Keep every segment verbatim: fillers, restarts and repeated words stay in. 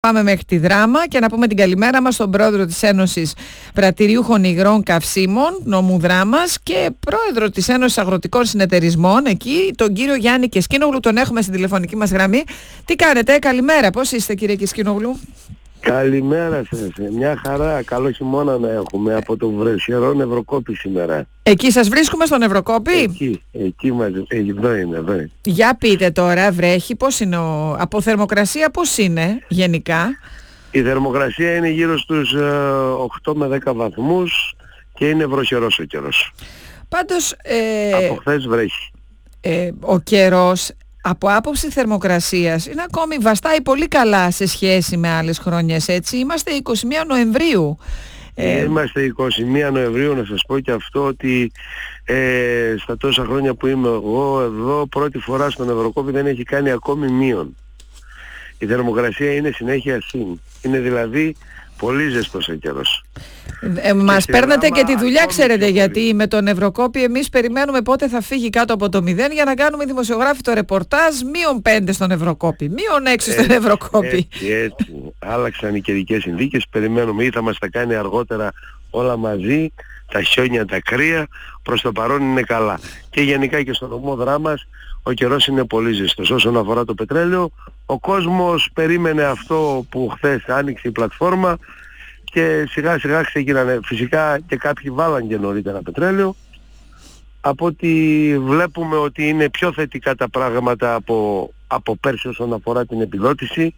Πάμε μέχρι τη Δράμα και να πούμε την καλημέρα μας στον πρόεδρο της Ένωσης Πρατηριούχων Υγρών Καυσίμων, νομού Δράμας, και πρόεδρο της Ένωσης Αγροτικών Συνεταιρισμών εκεί, τον κύριο Γιάννη Κεσκίνογλου. Τον έχουμε στην τηλεφωνική μας γραμμή. Τι κάνετε, καλημέρα, πώς είστε κύριε Κεσκίνογλου? Καλημέρα σας, μια χαρά, καλό χειμώνα να έχουμε από το βρεσιερό Νευροκόπη σήμερα. Εκεί σας βρίσκουμε στο Νευροκόπη? Εκεί, εκεί μας, εδώ είναι, εδώ είναι. Για πείτε τώρα, βρέχει, πώς είναι, ο... από θερμοκρασία πώς είναι γενικά? Η θερμοκρασία είναι γύρω στους ε, οκτώ με δέκα βαθμούς και είναι βροχερός ο καιρός. Πάντως, ε... από χθες βρέχει. Ε, ο καιρός από άποψη θερμοκρασίας είναι ακόμη, βαστάει πολύ καλά σε σχέση με άλλες χρονιές, έτσι. Είμαστε είκοσι μία Νοεμβρίου. Ε, Είμαστε είκοσι μία Νοεμβρίου, να σας πω και αυτό ότι ε, στα τόσα χρόνια που είμαι εγώ εδώ, πρώτη φορά στον Ευρωκόπη δεν έχει κάνει ακόμη μείον. Η θερμοκρασία είναι συνέχεια συν. Είναι δηλαδή πολύ ζεστός ο καιρός. Ε, μας παίρνετε και τη δουλειά, ξέρετε, γιατί με τον Ευρωκόπη εμείς περιμένουμε πότε θα φύγει κάτω από το μηδέν για να κάνουμε δημοσιογράφοι το ρεπορτάζ μείον πέντε στον Ευρωκόπη, μείον έξι στον Ευρωκόπη. Έτσι, έτσι. Άλλαξαν οι καιρικές συνθήκες, περιμένουμε ή θα μας τα κάνει αργότερα όλα μαζί, τα χιόνια, τα κρύα, προς το παρόν είναι καλά. Και γενικά και στον νομό Δράμας ο καιρός είναι πολύ ζεστός. Όσον αφορά το πετρέλαιο, ο κόσμος περίμενε αυτό που χθες άνοιξε η πλατφόρμα και σιγά σιγά ξεκίνανε. Φυσικά και κάποιοι βάλαν και νωρίτερα πετρέλαιο. Από ότι βλέπουμε ότι είναι πιο θετικά τα πράγματα από, από πέρσι όσον αφορά την επιδότηση.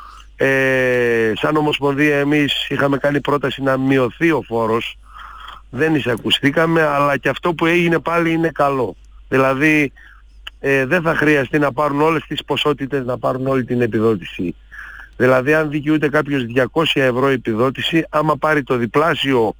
Ε, σαν Ομοσπονδία εμείς είχαμε κάνει πρόταση να μειωθεί ο φόρος. Δεν εισακουστήκαμε, αλλά και αυτό που έγινε πάλι είναι καλό. Δηλαδή ε, δεν θα χρειαστεί να πάρουν όλες τις ποσότητες, να πάρουν όλη την επιδότηση. Δηλαδή αν δικαιούται κάποιος διακόσια ευρώ επιδότηση, άμα πάρει το διπλάσιο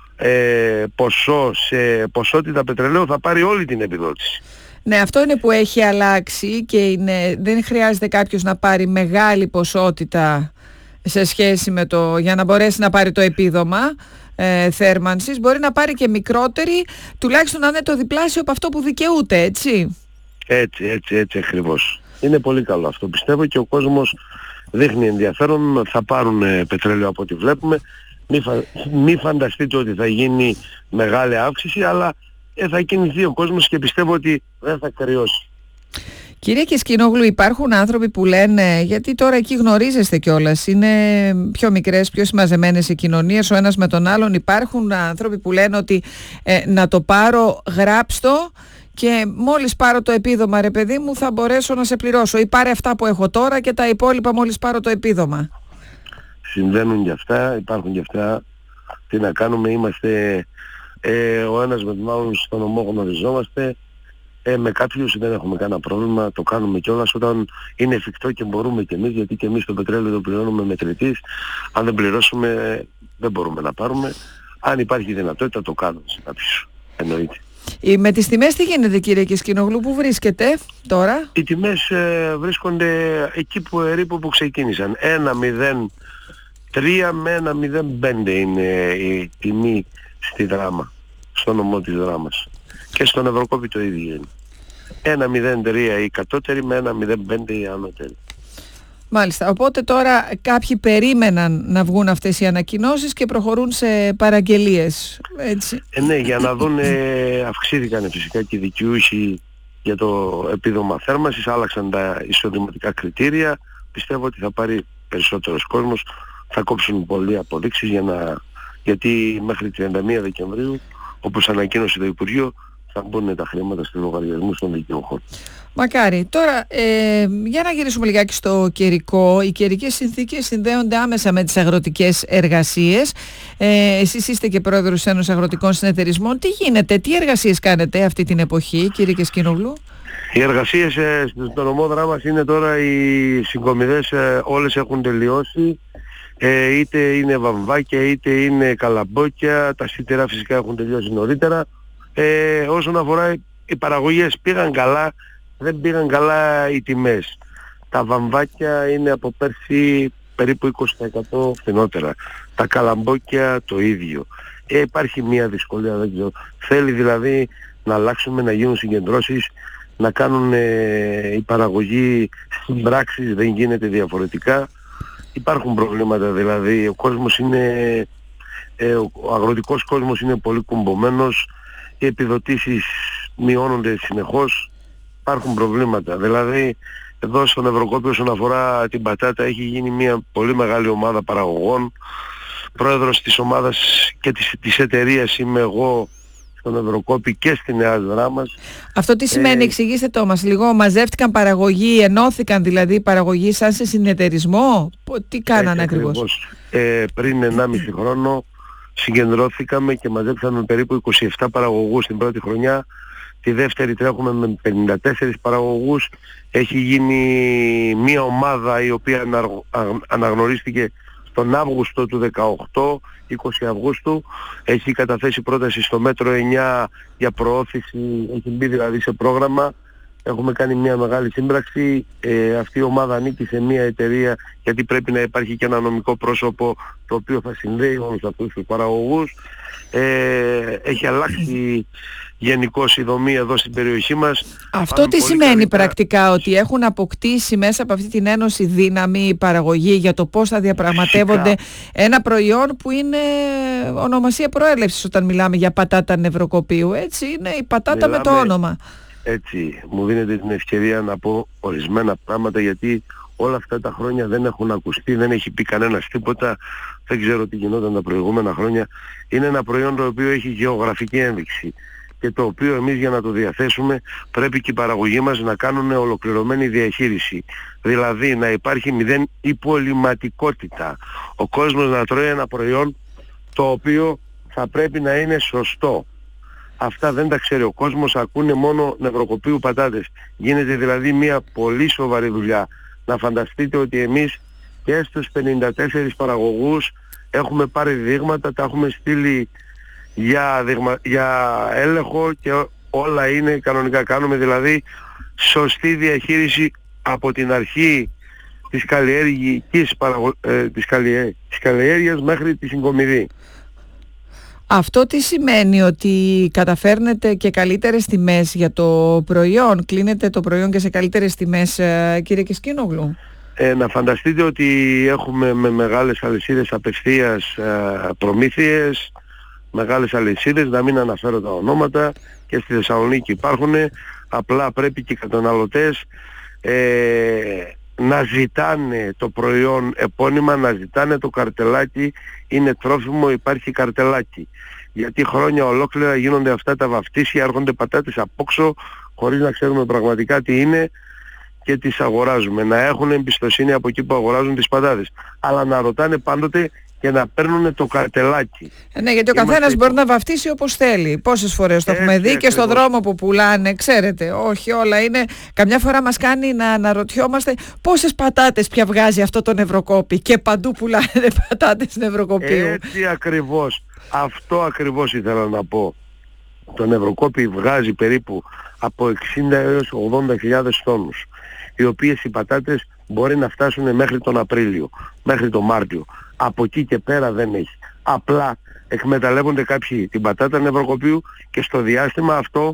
ε, ποσό σε ποσότητα πετρελαίου θα πάρει όλη την επιδότηση. Ναι, αυτό είναι που έχει αλλάξει και είναι, δεν χρειάζεται κάποιος να πάρει μεγάλη ποσότητα σε σχέση με το, για να μπορέσει να πάρει το επίδομα ε, θέρμανσης. Μπορεί να πάρει και μικρότερη, τουλάχιστον να είναι το διπλάσιο από αυτό που δικαιούται, έτσι. Έτσι, έτσι, έτσι ακριβώς. Είναι πολύ καλό αυτό, πιστεύω, και ο κόσμος δείχνει ενδιαφέρον, θα πάρουν ε, πετρέλαιο από ό,τι βλέπουμε. Μη, φα... μη φανταστείτε ότι θα γίνει μεγάλη αύξηση, αλλά ε, θα κινηθεί ο κόσμος και πιστεύω ότι δεν θα κρυώσει. Κύριε Κεσκίνογλου, υπάρχουν άνθρωποι που λένε, γιατί τώρα εκεί γνωρίζεστε κιόλας, είναι πιο μικρές, πιο συμμαζεμένες οι κοινωνίες ο ένας με τον άλλον. Υπάρχουν άνθρωποι που λένε ότι ε, να το πάρω, γράψτο, και μόλις πάρω το επίδομα, ρε παιδί μου, θα μπορέσω να σε πληρώσω, ή πάρε αυτά που έχω τώρα και τα υπόλοιπα μόλις πάρω το επίδομα. Συμβαίνουν κι αυτά, υπάρχουν κι αυτά. Τι να κάνουμε, είμαστε ε, ο ένας με τον άλλον στον νομό γνωριζόμαστε. Ε, με κάποιους δεν έχουμε κανένα πρόβλημα, το κάνουμε κιόλας όταν είναι εφικτό και μπορούμε κι εμείς, γιατί και εμείς το πετρέλαιο το πληρώνουμε μετρητής. Αν δεν πληρώσουμε δεν μπορούμε να πάρουμε. Αν υπάρχει δυνατότητα το κάνουμε σε κάποιους, εννοείται. Με τις τιμές τι γίνεται, κύριε Κεσκίνογλου, που βρίσκεται τώρα? Οι τιμές ε, βρίσκονται εκεί που ερήπου που ξεκίνησαν. ένα μηδέν τρία με ένα μηδέν πέντε είναι η τιμή στη Δράμα, στο νομό της Δράμας. Και στον Ευρωκόπη το ίδιο είναι. ένα μηδέν τρία η κατώτερη με ένα μηδέν πέντε η ανώτερη. Μάλιστα. Οπότε τώρα κάποιοι περίμεναν να βγουν αυτές οι ανακοινώσεις και προχωρούν σε παραγγελίες, έτσι. Ε, ναι, για να δουν, ε, αυξήθηκαν φυσικά και οι δικαιούχοι για το επίδομα θέρμανσης, άλλαξαν τα εισοδηματικά κριτήρια. Πιστεύω ότι θα πάρει περισσότερος κόσμος, θα κόψουν πολλοί αποδείξεις για να, γιατί μέχρι τριάντα μία Δεκεμβρίου, όπως ανακοίνωσε το Υπουργείο, θα μπουν τα χρήματα στους λογαριασμούς των δικαιούχων. Μακάρι. Τώρα, ε, για να γυρίσουμε λιγάκι στο καιρικό. Οι καιρικές συνθήκες συνδέονται άμεσα με τις αγροτικές εργασίες. Ε, εσείς είστε και πρόεδρος της Ένωσης Αγροτικών Συνεταιρισμών. Τι γίνεται, τι εργασίες κάνετε αυτή την εποχή, κύριε Κεσκίνογλου? Οι εργασίες ε, στον νομό Δράμας είναι τώρα, οι συγκομιδές ε, όλες έχουν τελειώσει. Ε, είτε είναι βαμβάκια είτε είναι καλαμπόκια, τα σιτηρά φυσικά έχουν τελειώσει νωρίτερα. Ε, όσον αφορά οι παραγωγές, πήγαν καλά, δεν πήγαν καλά οι τιμές. Τα βαμβάκια είναι από πέρσι περίπου είκοσι τοις εκατό φθηνότερα. Τα καλαμπόκια το ίδιο. Ε, υπάρχει μια δυσκολία, δεν ξέρω. Θέλει δηλαδή να αλλάξουμε, να γίνουν συγκεντρώσεις, να κάνουν ε, η παραγωγή συμπράξεις, δεν γίνεται διαφορετικά. υπάρχουν προβλήματα, δηλαδή ο κόσμος είναι, ε, ο αγροτικός κόσμος είναι πολύ κουμπωμένος, οι επιδοτήσεις μειώνονται συνεχώς, υπάρχουν προβλήματα. Δηλαδή εδώ στον Ευρωκόπιο όσον αφορά την πατάτα έχει γίνει μια πολύ μεγάλη ομάδα παραγωγών. Πρόεδρος της ομάδας και της, της εταιρείας είμαι εγώ στον Ευρωκόπη και στη Νέα Δράμας. Αυτό τι σημαίνει, ε, εξηγήστε το μας λίγο, μαζεύτηκαν παραγωγοί, ενώθηκαν δηλαδή παραγωγοί σαν σε συνεταιρισμό, τι κάνανε ακριβώς? Ε, πριν ενάμιση χρόνο συγκεντρώθηκαμε και μαζέψαμε περίπου είκοσι επτά παραγωγούς την πρώτη χρονιά, τη δεύτερη τρέχουμε με πενήντα τέσσερις παραγωγούς, έχει γίνει μια ομάδα η οποία αναγνωρίστηκε τον Αύγουστο του δεκαοκτώ, είκοσι Αυγούστου, έχει καταθέσει πρόταση στο μέτρο εννιά για προώθηση, έχει μπει δηλαδή σε πρόγραμμα, έχουμε κάνει μια μεγάλη σύμπραξη, ε, αυτή η ομάδα ανήκει σε μια εταιρεία γιατί πρέπει να υπάρχει και ένα νομικό πρόσωπο το οποίο θα συνδέει όλους αυτούς τους παραγωγούς, ε, έχει αλλάξει γενικώς η δομή εδώ στην περιοχή μας. Αυτό τι σημαίνει καλύτερα πρακτικά, ότι έχουν αποκτήσει μέσα από αυτή την ένωση δύναμη η παραγωγή για το πώς θα διαπραγματεύονται φυσικά ένα προϊόν που είναι ονομασία προέλευσης όταν μιλάμε για πατάτα νευροκοπίου, έτσι είναι η πατάτα μιλάμε, με το όνομα. Έτσι, μου δίνετε την ευκαιρία να πω ορισμένα πράγματα γιατί όλα αυτά τα χρόνια δεν έχουν ακουστεί, δεν έχει πει κανένας τίποτα, δεν ξέρω τι γινόταν τα προηγούμενα χρόνια. Είναι ένα προϊόν το οποίο έχει γεωγραφική ένδειξη και το οποίο εμείς για να το διαθέσουμε πρέπει και οι παραγωγοί μας να κάνουν ολοκληρωμένη διαχείριση. Δηλαδή να υπάρχει μηδέν υπολοιματικότητα. Ο κόσμος να τρώει ένα προϊόν το οποίο θα πρέπει να είναι σωστό. Αυτά δεν τα ξέρει ο κόσμος, ακούνε μόνο νευροκοπίου πατάτες. Γίνεται δηλαδή μια πολύ σοβαρή δουλειά. Να φανταστείτε ότι εμείς και στους πενήντα τέσσερις παραγωγούς έχουμε πάρει δείγματα, τα έχουμε στείλει για, δειγμα, για έλεγχο και όλα είναι κανονικά. Κάνουμε δηλαδή σωστή διαχείριση από την αρχή της καλλιέργειας, παραγω... ε, της, καλλιέ... της καλλιέργειας μέχρι τη συγκομιδή. Αυτό τι σημαίνει, ότι καταφέρνετε και καλύτερες τιμές για το προϊόν, κλείνετε το προϊόν και σε καλύτερες τιμές, κύριε Κισκίνογλου? Ε, να φανταστείτε ότι έχουμε με μεγάλες αλυσίδες απευθείας ε, προμήθειες, μεγάλες αλυσίδες, να μην αναφέρω τα ονόματα, και στη Θεσσαλονίκη υπάρχουν, απλά πρέπει και οι καταναλωτές ε, να ζητάνε το προϊόν επώνυμα, να ζητάνε το καρτελάκι, είναι τρόφιμο, υπάρχει καρτελάκι. Γιατί χρόνια ολόκληρα γίνονται αυτά τα βαφτίσια, έρχονται πατάτες απόξω χωρίς να ξέρουμε πραγματικά τι είναι και τις αγοράζουμε. Να έχουν εμπιστοσύνη από εκεί που αγοράζουν τις πατάτες. Αλλά να ρωτάνε πάντοτε και να παίρνουν το καρτελάκι. Ναι, γιατί ο καθένας Είμαστε... μπορεί να βαφτίσει όπως θέλει. Πόσες φορές το έχουμε δει και στον δρόμο που πουλάνε, ξέρετε, όχι όλα είναι. Καμιά φορά μας κάνει να αναρωτιόμαστε πόσες πατάτες πια βγάζει αυτό το νευροκόπι, και παντού πουλάνε πατάτες νευροκοπίου. Έτσι ακριβώς. Αυτό ακριβώς ήθελα να πω. Το νευροκόπι βγάζει περίπου από εξήντα έως ογδόντα χιλιάδες τόνους, οι οποίες οι πατάτες μπορεί να φτάσουν μέχρι τον Απρίλιο, μέχρι τον Μάρτιο. Από εκεί και πέρα δεν έχει. Απλά εκμεταλλεύονται κάποιοι την πατάτα νευροκοπίου και στο διάστημα αυτό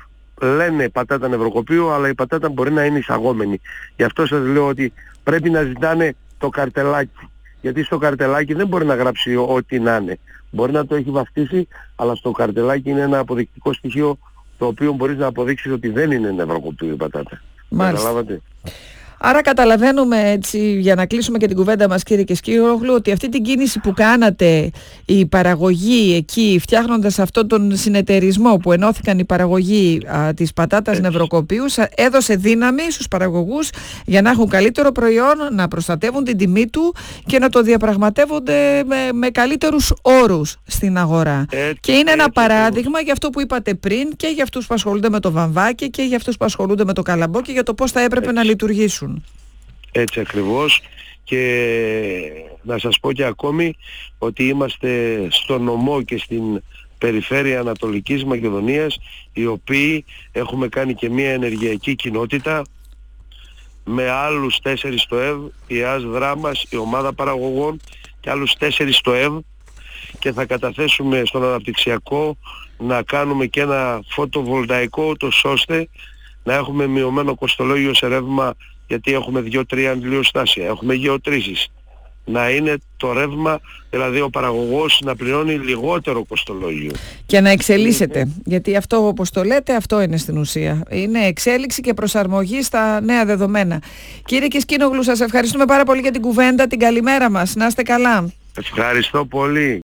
λένε πατάτα νευροκοπίου, αλλά η πατάτα μπορεί να είναι εισαγόμενη. Γι' αυτό σας λέω ότι πρέπει να ζητάνε το καρτελάκι. Γιατί στο καρτελάκι δεν μπορεί να γράψει ό,τι να είναι. Μπορεί να το έχει βαφτίσει, αλλά στο καρτελάκι είναι ένα αποδεικτικό στοιχείο το οποίο μπορείς να αποδείξεις ότι δεν είναι νευροκοπίου η πατάτα. Μάλιστα. Άρα καταλαβαίνουμε, έτσι, για να κλείσουμε και την κουβέντα μας, κύριε Κισκίνογλου, ότι αυτή την κίνηση που κάνατε, η παραγωγή εκεί, φτιάχνοντας αυτόν τον συνεταιρισμό που ενώθηκαν οι παραγωγοί α, της πατάτας έτσι νευροκοπίου, έδωσε δύναμη στους παραγωγούς για να έχουν καλύτερο προϊόν, να προστατεύουν την τιμή του και να το διαπραγματεύονται με, με καλύτερους όρους στην αγορά. Έτσι, και είναι ένα έτσι, παράδειγμα για αυτό που είπατε πριν, και για αυτούς που ασχολούνται με το βαμβάκι και για αυτούς που ασχολούνται με το καλαμπόκι, για το πώς θα έπρεπε έτσι να λειτουργήσουν. Έτσι ακριβώς. Και να σας πω και ακόμη ότι είμαστε στο νομό και στην περιφέρεια Ανατολικής Μακεδονίας, οι οποίοι έχουμε κάνει και μια ενεργειακή κοινότητα με άλλους τέσσερις στο ΕΒ, η ΑΣ Δράμας, η ομάδα παραγωγών, και άλλους τέσσερις στο ΕΒ, και θα καταθέσουμε στον αναπτυξιακό να κάνουμε και ένα φωτοβολταϊκό, ούτως ώστε να έχουμε μειωμένο κοστολόγιο σε ρεύμα, γιατί έχουμε δύο τρία αντιλιοστάσια, έχουμε γεωτρήσεις, να είναι το ρεύμα, δηλαδή ο παραγωγός να πληρώνει λιγότερο κοστολόγιο. Και να εξελίσσεται, είναι... γιατί αυτό όπως το λέτε, αυτό είναι στην ουσία. Είναι εξέλιξη και προσαρμογή στα νέα δεδομένα. Κύριε Κισκίνογλου, σας ευχαριστούμε πάρα πολύ για την κουβέντα, την καλημέρα μας. Να είστε καλά. Ευχαριστώ πολύ.